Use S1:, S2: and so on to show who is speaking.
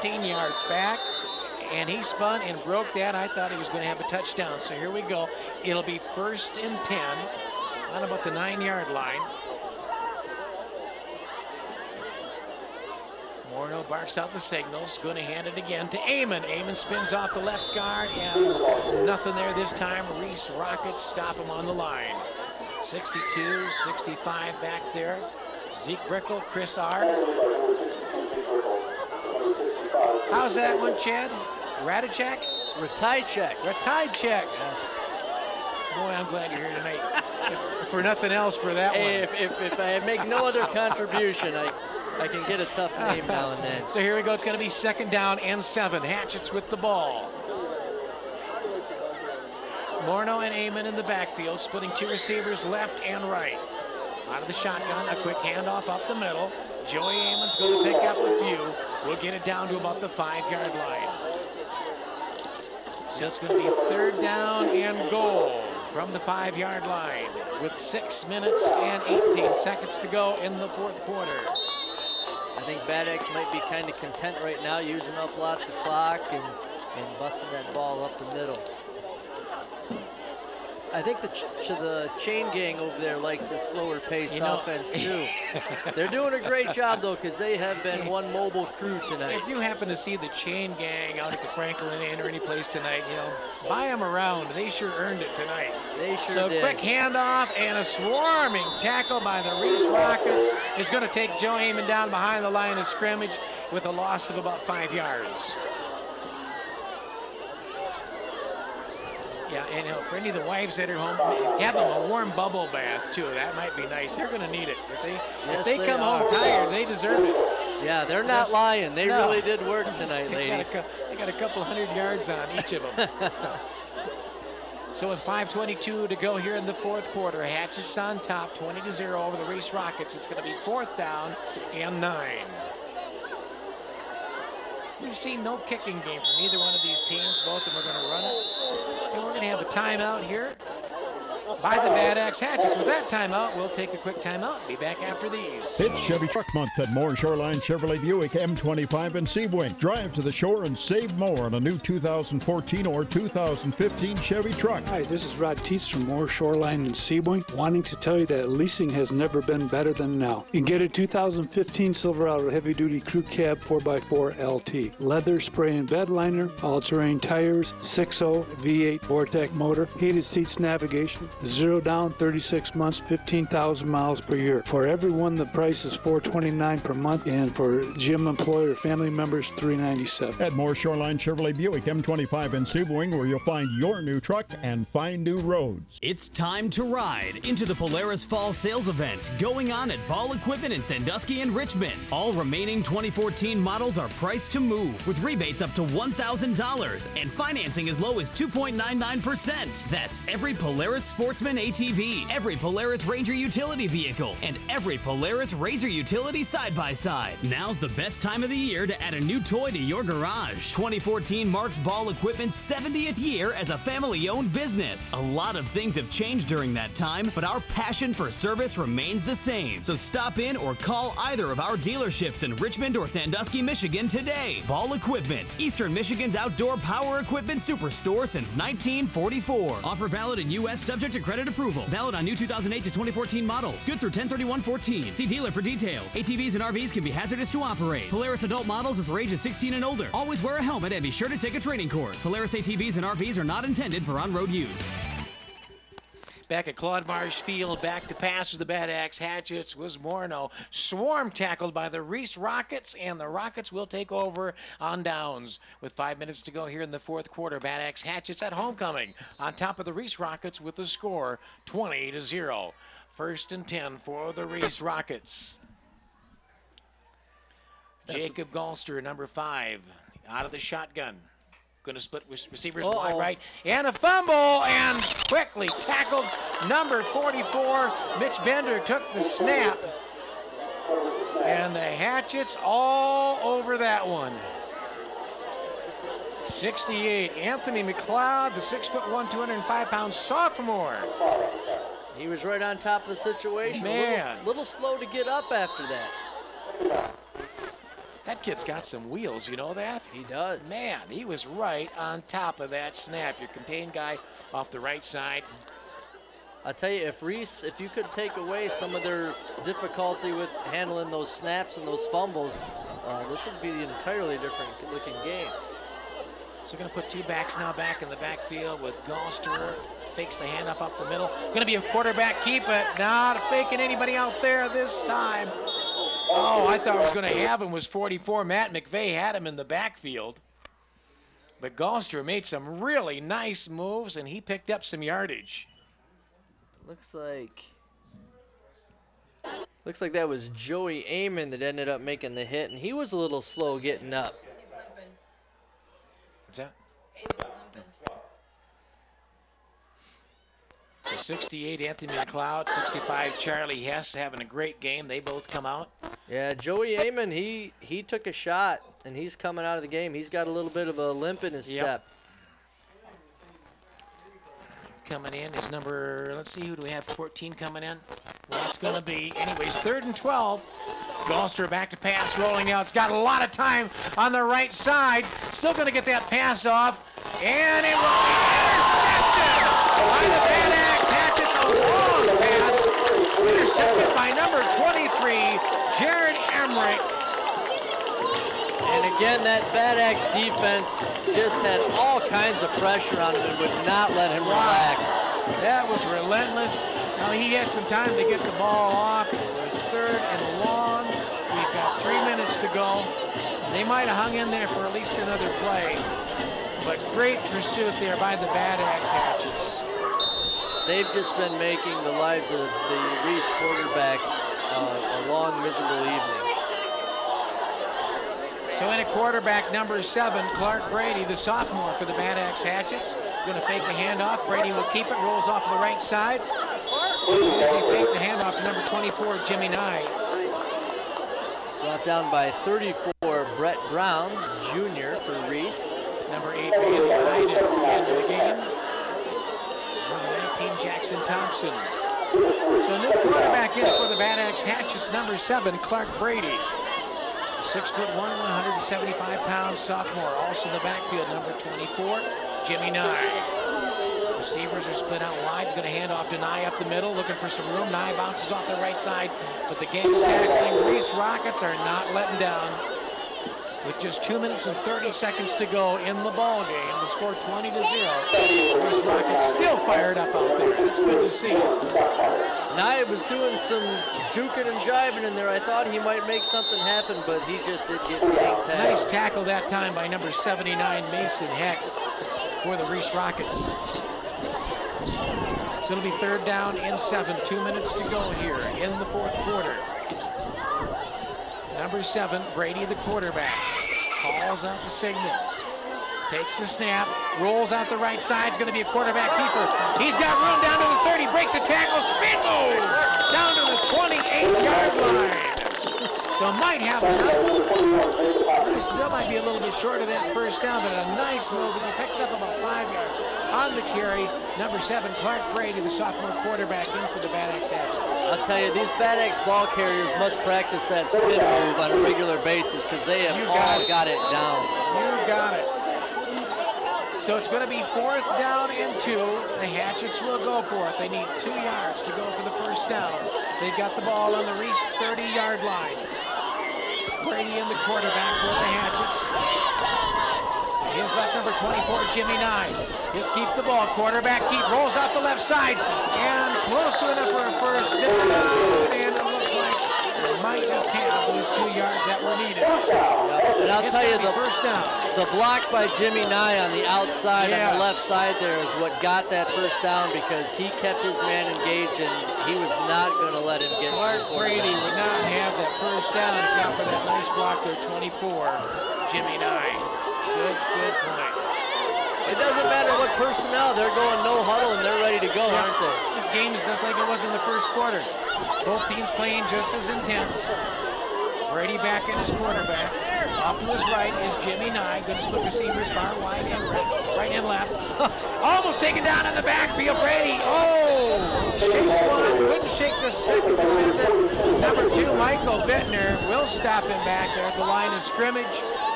S1: 15 yards back. And he spun and broke that. I thought he was going to have a touchdown. So here we go. It'll be 1st and 10 on about the 9-yard line. Morneau barks out the signals. Going to hand it again to Amon. Amon spins off the left guard, and nothing there this time. Reese Rockets stop him on the line. 62, 65 back there. Zeke Brickle, Chris R. How's that one, Chad? Radicek?
S2: Ratajczak.
S1: Ratajczak. Yes. Boy, I'm glad you're here tonight. If for nothing else, for that
S2: Hey,
S1: one.
S2: if I make no other contribution, I can get a tough name now and then.
S1: So here we go. It's going to be 2nd down and 7. Hatchets with the ball. Morneau and Amon in the backfield, splitting 2 receivers left and right. Out of the shotgun, a quick handoff up the middle. Joey Amon's going to pick up a few. We'll get it down to about the 5-yard line. So it's going to be 3rd down and goal from the 5-yard line with 6 minutes and 18 seconds to go in the 4th quarter.
S2: I think Bad Axe might be kind of content right now, using up lots of clock and busting that ball up the middle. I think the chain gang over there likes the slower paced offense too. They're doing a great job though, because they have been one mobile crew tonight.
S1: If you happen to see the chain gang out at the Franklin Inn or any place tonight, buy them around. They sure earned it tonight.
S2: They sure
S1: so
S2: did.
S1: Quick handoff and a swarming tackle by the Reese Rockets is going to take Joe Amon down behind the line of scrimmage with a loss of about 5 yards. Yeah, and for any of the wives that are home, have them a warm bubble bath too. That might be nice. They're going to need it. If they come home tired, they deserve it.
S2: Yeah, they're not lying. They really did work tonight, ladies.
S1: They got a couple hundred yards on each of them. So with 5:22 to go here in the 4th quarter, Hatchets on top, 20-0 over the Reese Rockets. It's going to be 4th down and 9. We've seen no kicking game from either one of these teams. Both of them are going to run it. And we're going to have a timeout here by the Bad Axe Hatchets. With that timeout, we'll take a quick timeout. Be back after these.
S3: It's Chevy Truck Month at Moore Shoreline Chevrolet Buick M25 and Sebring. Drive to the shore and save more on a new 2014 or 2015 Chevy truck.
S4: Hi, this is Rod Teese from Moore Shoreline and Sebring, wanting to tell you that leasing has never been better than now. And get a 2015 Silverado heavy-duty crew cab 4x4 LT. Leather spray and bed liner, all-terrain tires, 6.0 V8 Vortec motor, heated seats, navigation, 0 down, 36 months, 15,000 miles per year. For everyone, the price is $429 per month, and for gym employer family members, $397.
S3: At Moore Shoreline Chevrolet Buick M25 and Sebring, where you'll find your new truck and find new roads.
S5: It's time to ride into the Polaris Fall Sales Event going on at Ball Equipment in Sandusky and Richmond. All remaining 2014 models are priced to move with rebates up to $1,000 and financing as low as 2.99%. That's every Polaris Sportsman ATV, every Polaris Ranger utility vehicle, and every Polaris RZR utility side-by-side. Now's the best time of the year to add a new toy to your garage. 2014 marks Ball Equipment's 70th year as a family-owned business. A lot of things have changed during that time, but our passion for service remains the same. So stop in or call either of our dealerships in Richmond or Sandusky, Michigan today. Ball Equipment, Eastern Michigan's outdoor power equipment superstore since 1944. Offer valid in U.S. subject to credit approval. Valid on new 2008 to 2014 models. Good through 10/31/14. See dealer for details. ATVs and RVs can be hazardous to operate. Polaris adult models are for ages 16 and older. Always wear a helmet and be sure to take a training course. Polaris ATVs and RVs are not intended for on-road use.
S1: Back at Claude Marsh Field, back to pass with the Bad Axe Hatchets was Morneau. Swarm tackled by the Reese Rockets, and the Rockets will take over on downs. With 5 minutes to go here in the 4th quarter, Bad Axe Hatchets at homecoming on top of the Reese Rockets with the score 20-0. 1st and 10 for the Reese Rockets. Jacob Galster, number 5, out of the shotgun. Going to split receivers wide right, and a fumble, and quickly tackled number 44. Mitch Bender took the snap, and the Hatchets all over that one. 68, Anthony McLeod, the 6'1", 205-pound sophomore.
S2: He was right on top of the situation.
S1: Man.
S2: A little slow to get up after that.
S1: That kid's got some wheels, you know that?
S2: He does.
S1: Man, he was right on top of that snap. Your contained guy off the right side.
S2: I'll tell you, if you could take away some of their difficulty with handling those snaps and those fumbles, this would be an entirely different looking game.
S1: So we're going to put two backs now back in the backfield with Gallster. Fakes the handoff up the middle. Going to be a quarterback keep, but not faking anybody out there this time. Oh, I thought was going to have him was 44. Matt McVeigh had him in the backfield. But Gallster made some really nice moves, and he picked up some yardage.
S2: Looks like that was Joey Amon that ended up making the hit, and he was a little slow getting up.
S1: What's that? So 68, Anthony McLeod, 65, Charlie Hess having a great game. They both come out.
S2: Yeah, Joey Amon, he took a shot, and he's coming out of the game. He's got a little bit of a limp in his step.
S1: Coming in is number, let's see, who do we have? 14 coming in. Well, that's going to be, anyways, 3rd and 12. Gallster back to pass, rolling out. It's got a lot of time on the right side. Still going to get that pass off. And it will be intercepted by the Bad Axe Hatchets. A long pass. Intercepted by number 23, Jared Emmerich.
S2: And again, that Bad Axe defense just had all kinds of pressure on him and would not let him relax.
S1: That was relentless. Now he had some time to get the ball off. It was 3rd and long. We've got 3 minutes to go. They might have hung in there for at least another play. But great pursuit there by the Bad Axe Hatchets.
S2: They've just been making the lives of the Reese quarterbacks a long, miserable evening.
S1: So in a quarterback, number 7, Clark Brady, the sophomore for the Bad Axe Hatchets. Going to fake the handoff. Brady will keep it, rolls off to the right side. As he faked the handoff to number 24, Jimmy Nye.
S2: Brought down by 34, Brett Brown, Jr. for Reese.
S1: Number 8, Randy Hyde at the end of the game. Number 19, Jackson Thompson. So new quarterback in for the Bad Axe Hatchets, number 7, Clark Brady. 6'1", 175-pound sophomore. Also in the backfield, number 24, Jimmy Nye. Receivers are split out wide. He's going to hand off to Nye up the middle, looking for some room. Nye bounces off the right side, but the game tackling Reese Rockets are not letting down. With just 2 minutes and 30 seconds to go in the ball game, the score 20-0. Reese Rockets still fired up out there. It's good to see.
S2: Nye was doing some juking and jiving in there. I thought he might make something happen, but he just did get yanked out.
S1: Nice tackle that time by number 79, Mason Heck, for the Reese Rockets. So it'll be 3rd down and 7. 2 minutes to go here in the 4th quarter. Number 7, Brady, the quarterback, calls out the signals. Takes the snap, rolls out the right side. It's going to be a quarterback keeper. He's got room down to the 30, breaks a tackle, spin move down to the 28-yard line. So might have enough. Still might be a little bit short of that first down, but a nice move as he picks up about 5 yards on the carry. Number 7, Clark Brady, the sophomore quarterback, in for the Bad Axe Hatchets.
S2: I'll tell you, these Bad Axe ball carriers must practice that spin move on a regular basis because they have all got it down.
S1: You got it. So it's going to be 4th down and 2. The Hatchets will go for it. They need 2 yards to go for the first down. They've got the ball on the Reese 30-yard line. Brady in the quarterback for the Hatchets. Here's left number 24, Jimmy Nye. He'll keep the ball. Quarterback keep, rolls out the left side. And close to enough for a first down. And it looks like they might just have those 2 yards that were needed.
S2: And I'll tell you,
S1: first down.
S2: The block by Jimmy Nye on the outside on the left side there is what got that first down because he kept his man engaged and he was not going to let him get
S1: Clark Brady would not have that first down if not for that nice block there, 24, Jimmy Nye. Good point.
S2: It doesn't matter what personnel, they're going no huddle and they're ready to go, aren't they?
S1: This game is just like it was in the first quarter. Both teams playing just as intense. Brady back in his quarterback. Off to his right is Jimmy Nye. Good split receivers, far wide and right and left. Almost taken down in the backfield. Brady, shakes one, couldn't shake the second defender. Number 2, Michael Bittner will stop him back there at the line of scrimmage.